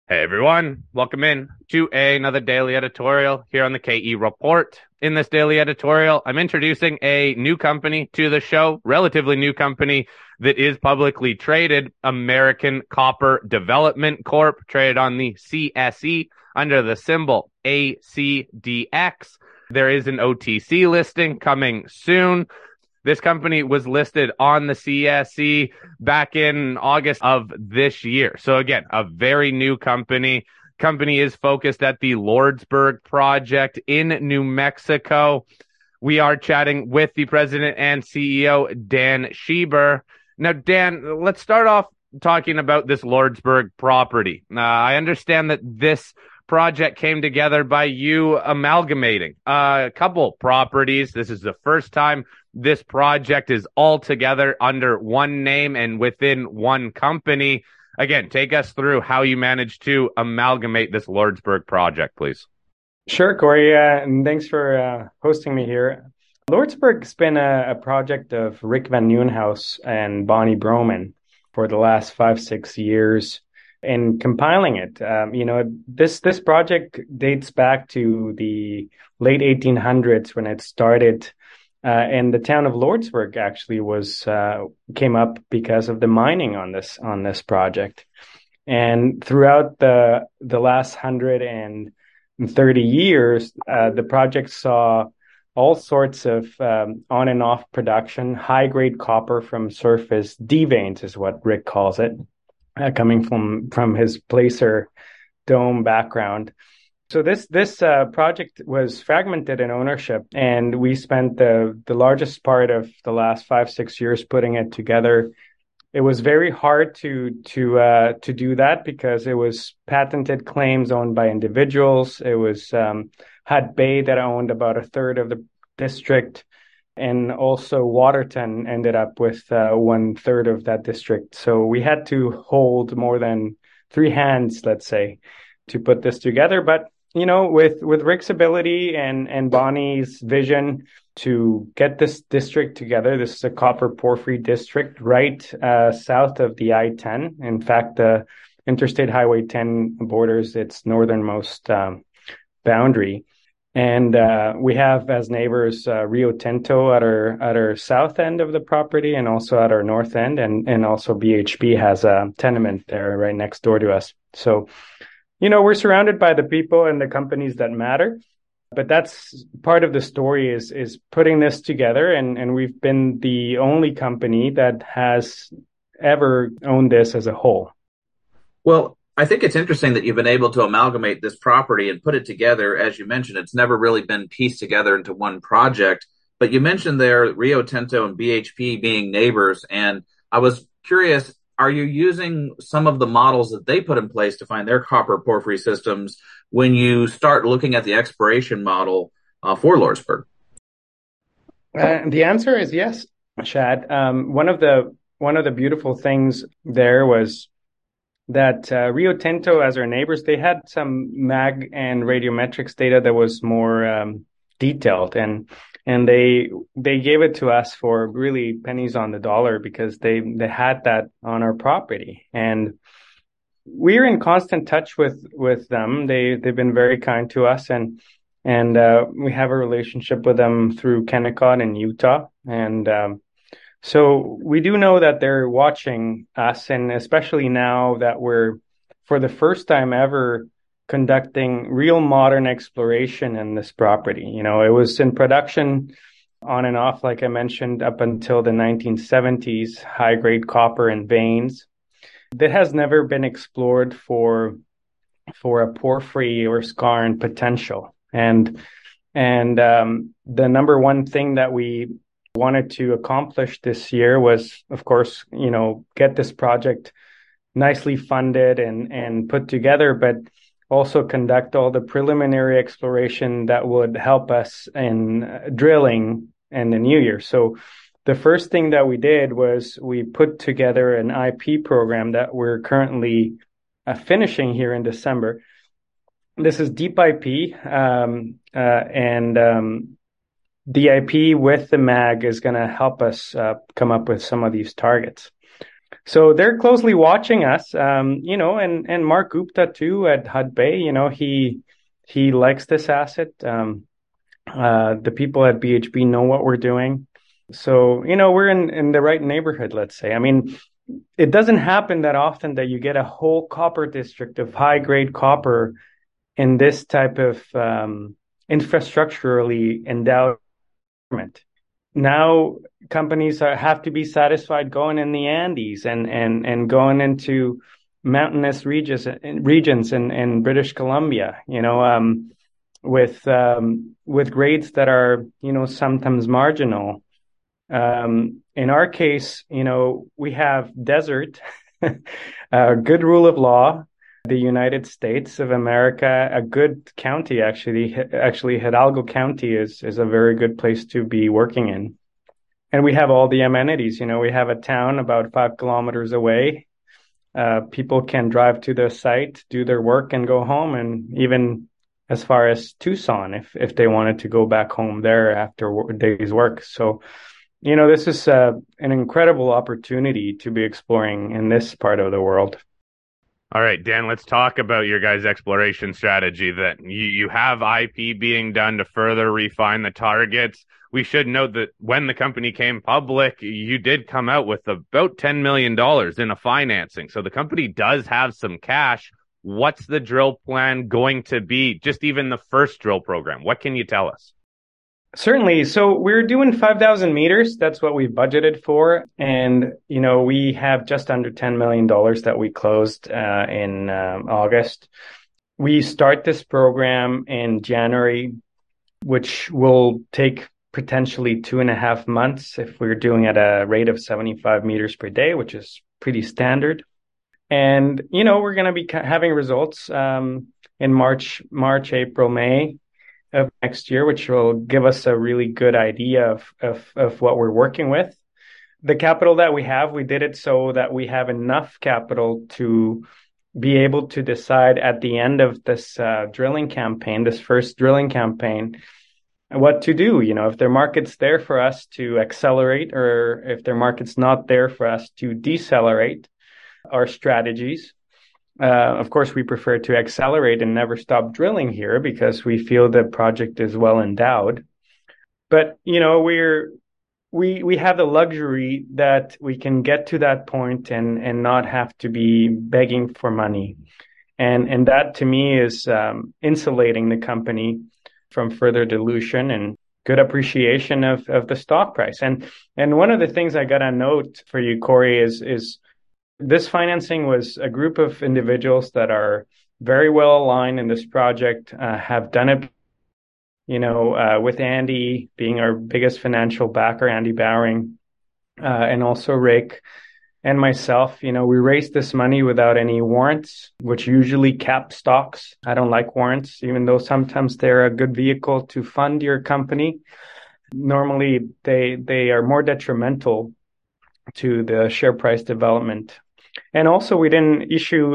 Hey everyone, welcome in to another daily editorial here on the KE Report. In this daily editorial, I'm introducing a new company to the show, relatively new company that is publicly traded, American Copper Development Corp, traded on the CSE under the symbol ACDX. There is an OTC listing coming soon. This company was listed on the CSE back in August of this year. So again, a very new company. Company is focused at the Lordsburg project in New Mexico. We are chatting with the president and CEO, Dan Schieber. Now, Dan, let's start off talking about this Lordsburg property. I understand that this project came together by you amalgamating a couple properties. This is the first time this project is all together under one name and within one company. Again, take us through how you managed to amalgamate this Lordsburg project, please. Sure, Corey, and thanks for hosting me here. Lordsburg's been a project of Rick Van Nieuwenhuis and Bonnie Broman for the last 5-6 years. In compiling it, this project dates back to the late 1800s when it started. And the town of Lordsburg actually came up because of the mining on this project. And throughout the last 130 years, the project saw all sorts of on and off production, high grade copper from surface, D veins is what Rick calls it, coming from his placer dome background. So this project was fragmented in ownership, and we spent the largest part of the last 5-6 years putting it together. It was very hard to do that because it was patented claims owned by individuals. It was Hudbay that owned about a third of the district, and also Waterton ended up with 1/3 of that district. So we had to hold more than three hands, let's say, to put this together. But with Rick's ability and Bonnie's vision to get this district together, this is a copper porphyry district right south of the I-10. In fact, the Interstate Highway 10 borders its northernmost boundary. And we have as neighbors Rio Tinto at our south end of the property and also at our north end. And also BHP has a tenement there right next door to us. So we're surrounded by the people and the companies that matter, but that's part of the story is putting this together. And we've been the only company that has ever owned this as a whole. Well, I think it's interesting that you've been able to amalgamate this property and put it together. As you mentioned, it's never really been pieced together into one project, but you mentioned there Rio Tinto and BHP being neighbors. And I was curious, are you using some of the models that they put in place to find their copper porphyry systems when you start looking at the exploration model for Lordsburg? The answer is yes, Chad. One of the beautiful things there was that Rio Tinto, as our neighbors, they had some mag and radiometrics data that was more detailed, and they gave it to us for really pennies on the dollar because they had that on our property, and we're in constant touch with them. They've been very kind to us, and we have a relationship with them through Kennecott in Utah, and so we do know that they're watching us, and especially now that we're for the first time ever conducting real modern exploration in this property. It was in production on and off, like I mentioned, up until the 1970s, high-grade copper and veins. That has never been explored for a porphyry or skarn potential. And the number one thing that we wanted to accomplish this year was, of course, get this project nicely funded and put together, but also conduct all the preliminary exploration that would help us in drilling in the new year. So the first thing that we did was we put together an IP program that we're currently finishing here in December. This is deep IP, and the IP with the mag is going to help us come up with some of these targets. So they're closely watching us, and Mark Gupta too at Hudbay, he likes this asset. The people at BHP know what we're doing. So, we're in the right neighborhood, let's say. I mean, it doesn't happen that often that you get a whole copper district of high grade copper in this type of infrastructurally endowed environment. Now companies have to be satisfied going in the Andes and going into mountainous regions in British Columbia, with grades that are, sometimes marginal. In our case, we have desert, a good rule of law, the United States of America, a good county, actually. Actually, Hidalgo County is a very good place to be working in. And we have all the amenities. We have a town about 5 kilometers away. People can drive to the site, do their work, and go home, and even as far as Tucson if they wanted to go back home there after a day's work. So, this is an incredible opportunity to be exploring in this part of the world. All right, Dan, let's talk about your guys' exploration strategy. That you have IP being done to further refine the targets. We should note that when the company came public, you did come out with about $10 million in a financing. So the company does have some cash. What's the drill plan going to be? Just even the first drill program. What can you tell us? Certainly. So we're doing 5,000 meters. That's what we budgeted for. And, we have just under $10 million that we closed in August. We start this program in January, which will take potentially 2.5 months if we're doing at a rate of 75 meters per day, which is pretty standard. And, we're going to be having results in March, April, May of next year, which will give us a really good idea of what we're working with. The capital that we did it so that we have enough capital to be able to decide at the end of this drilling campaign, this first drilling campaign, what to do. If their market's there for us to accelerate, or if their market's not there for us to decelerate our strategies. Of course, we prefer to accelerate and never stop drilling here because we feel the project is well endowed. But, we have the luxury that we can get to that point and not have to be begging for money. And that to me is insulating the company from further dilution and good appreciation of the stock price. And one of the things I got to note for you, Corey, is this financing was a group of individuals that are very well aligned in this project, have done it, with Andy being our biggest financial backer, Andy Bowering, and also Rick and myself. We raised this money without any warrants, which usually cap stocks. I don't like warrants, even though sometimes they're a good vehicle to fund your company. Normally, they are more detrimental to the share price development. And also, we didn't issue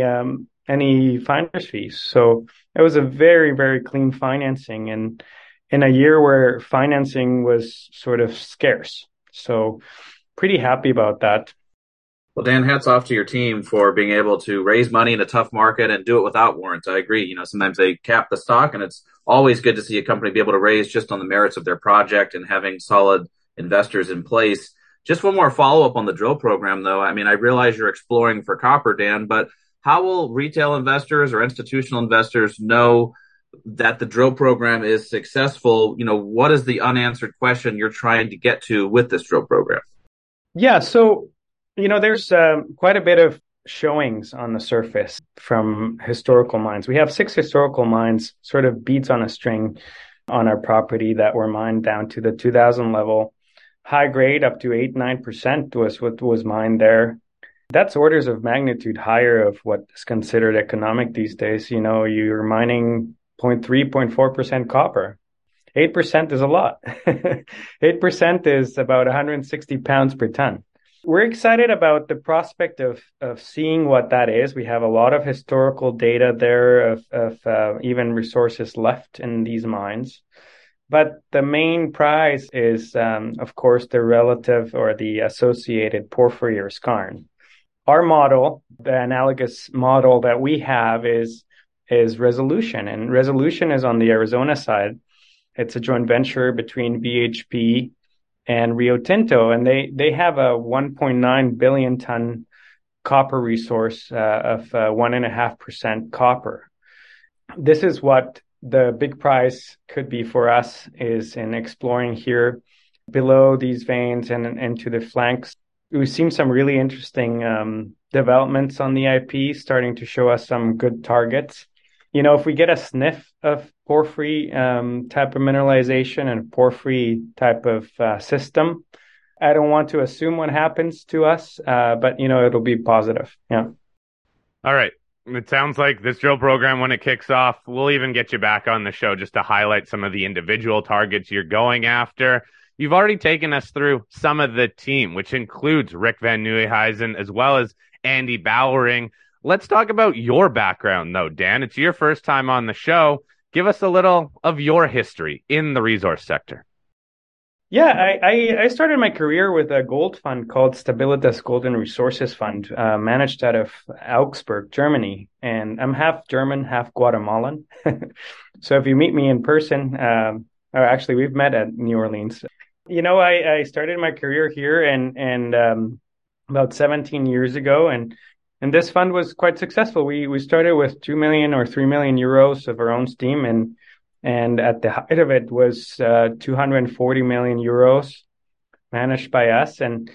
any finder's fees. So it was a very, very clean financing, and in a year where financing was sort of scarce. So pretty happy about that. Well, Dan, hats off to your team for being able to raise money in a tough market and do it without warrants. I agree. Sometimes they cap the stock, and it's always good to see a company be able to raise just on the merits of their project and having solid investors in place. Just one more follow-up on the drill program, though. I mean, I realize you're exploring for copper, Dan, but how will retail investors or institutional investors know that the drill program is successful? What is the unanswered question you're trying to get to with this drill program? Yeah, so, there's quite a bit of showings on the surface from historical mines. We have 6 historical mines, sort of beads on a string on our property that were mined down to the 2000 level. High grade up to 8-9% was what was mined there. That's orders of magnitude higher of what is considered economic these days. You're mining 0.3, 0.4% copper. 8% is a lot. 8% is about 160 pounds per ton. We're excited about the prospect of seeing what that is. We have a lot of historical data there of even resources left in these mines. But the main prize is, of course, the relative or the associated porphyry or skarn. our model, the analogous model that we have is Resolution. And Resolution is on the Arizona side. It's a joint venture between BHP and Rio Tinto, and they have a 1.9 billion ton copper resource of 1.5% copper. This is what the big prize could be for us, is in exploring here below these veins and to the flanks. We've seen some really interesting developments on the IP starting to show us some good targets. You know, if we get a sniff of porphyry type of mineralization and porphyry type of system, I don't want to assume what happens to us, but, you know, it'll be positive. Yeah. All right. It sounds like this drill program, when it kicks off, we'll even get you back on the show just to highlight some of the individual targets you're going after. You've already taken us through some of the team, which includes Rick Van Nieuwenhuizen as well as Andy Bowering. Let's talk about your background, though, Dan. It's your first time on the show. Give us a little of your history in the resource sector. Yeah, I started my career with a gold fund called Stabilitas Gold and Resources Fund, managed out of Augsburg, Germany. And I'm half German, half Guatemalan. So if you meet me in person, or actually we've met at New Orleans. You know, I started my career here and about 17 years ago, and this fund was quite successful. We started with 2 million or 3 million euros of our own steam, and at the height of it was 240 million euros managed by us, and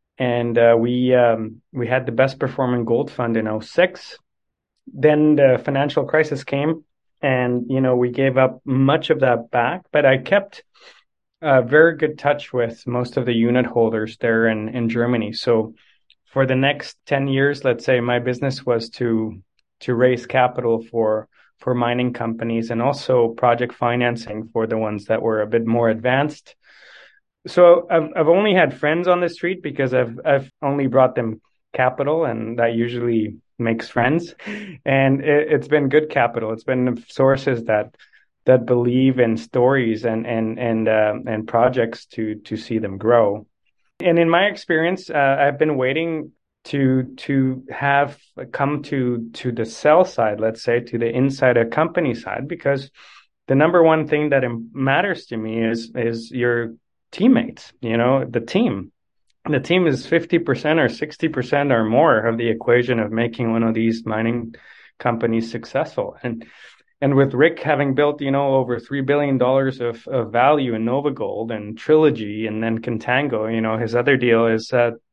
we had the best performing gold fund in '06. Then the financial crisis came, and you know, we gave up much of that back, but I kept very good touch with most of the unit holders there in Germany. So for the next 10 years, let's say, my business was to raise capital for mining companies and also project financing for the ones that were a bit more advanced. So I've only had friends on the street because I've only brought them capital, and that usually makes friends. And it's been good capital. It's been sources that believe in stories and projects to see them grow. And in my experience, I've been waiting to have come to the sell side, let's say, to the inside a company side, because the number one thing that matters to me is your teammates, you know, the team. The team is 50% or 60% or more of the equation of making one of these mining companies successful. And with Rick having built, you know, over $3 billion of value in NovaGold and Trilogy and then Contango, you know, his other deal is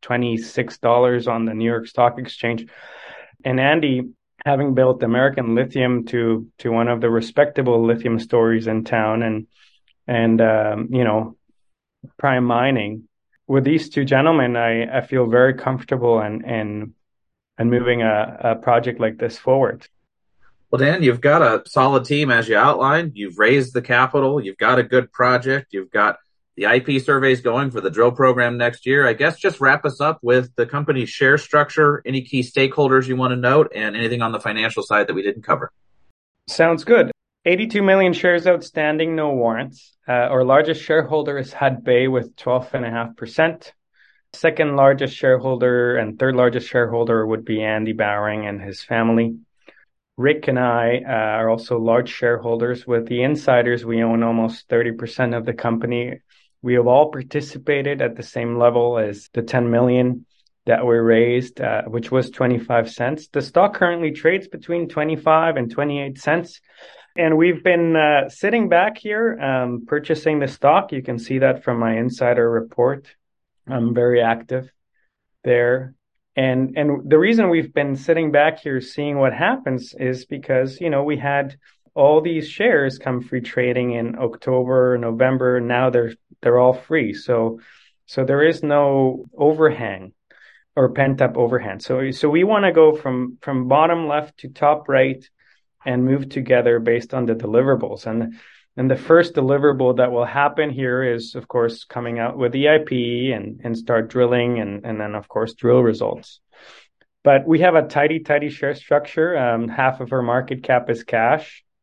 $26 on the New York Stock Exchange. And Andy, having built American Lithium to one of the respectable lithium stories in town and you know, Prime Mining. With these two gentlemen, I feel very comfortable and moving a project like this forward. Well, Dan, you've got a solid team as you outlined. You've raised the capital. You've got a good project. You've got the IP surveys going for the drill program next year. I guess just wrap us up with the company's share structure, any key stakeholders you want to note, and anything on the financial side that we didn't cover. Sounds good. 82 million shares outstanding, no warrants. Our largest shareholder is Hudbay with 12.5%. Second largest shareholder and third largest shareholder would be Andy Bowering and his family. Rick and I are also large shareholders. With the insiders, we own almost 30% of the company. We have all participated at the same level as the 10 million that we raised, which was 25 cents. The stock currently trades between 25 and 28 cents. And we've been sitting back here purchasing the stock. You can see that from my insider report. I'm very active there. And the reason we've been sitting back here seeing what happens is because, you know, we had all these shares come free trading in October, November. Now they're all free. So there is no overhang or pent up overhang. So we want to go from bottom left to top right and move together based on the deliverables. And the first deliverable that will happen here is, of course, coming out with the IP and start drilling and then, of course, drill results. But we have a tidy share structure. Half of our market cap is cash.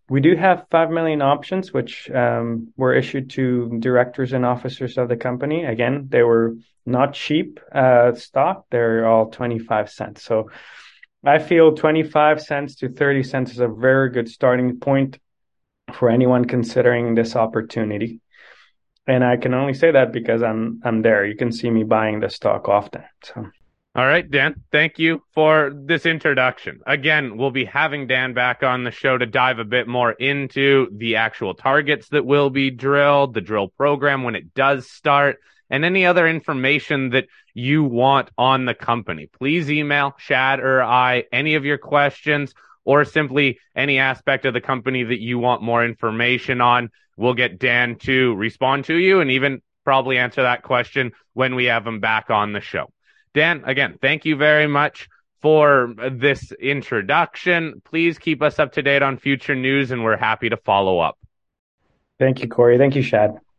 We do have 5 million options, which were issued to directors and officers of the company. Again, they were not cheap stock. They're all 25 cents. So I feel 25 cents to 30 cents is a very good starting point for anyone considering this opportunity. And I can only say that because I'm there. You can see me buying the stock often. So. All right, Dan, thank you for this introduction. Again, we'll be having Dan back on the show to dive a bit more into the actual targets that will be drilled, the drill program when it does start, and any other information that you want on the company. Please email Shad or I any of your questions or simply any aspect of the company that you want more information on. We'll get Dan to respond to you and even probably answer that question when we have him back on the show. Dan, again, thank you very much for this introduction. Please keep us up to date on future news, and we're happy to follow up. Thank you, Corey. Thank you, Shad.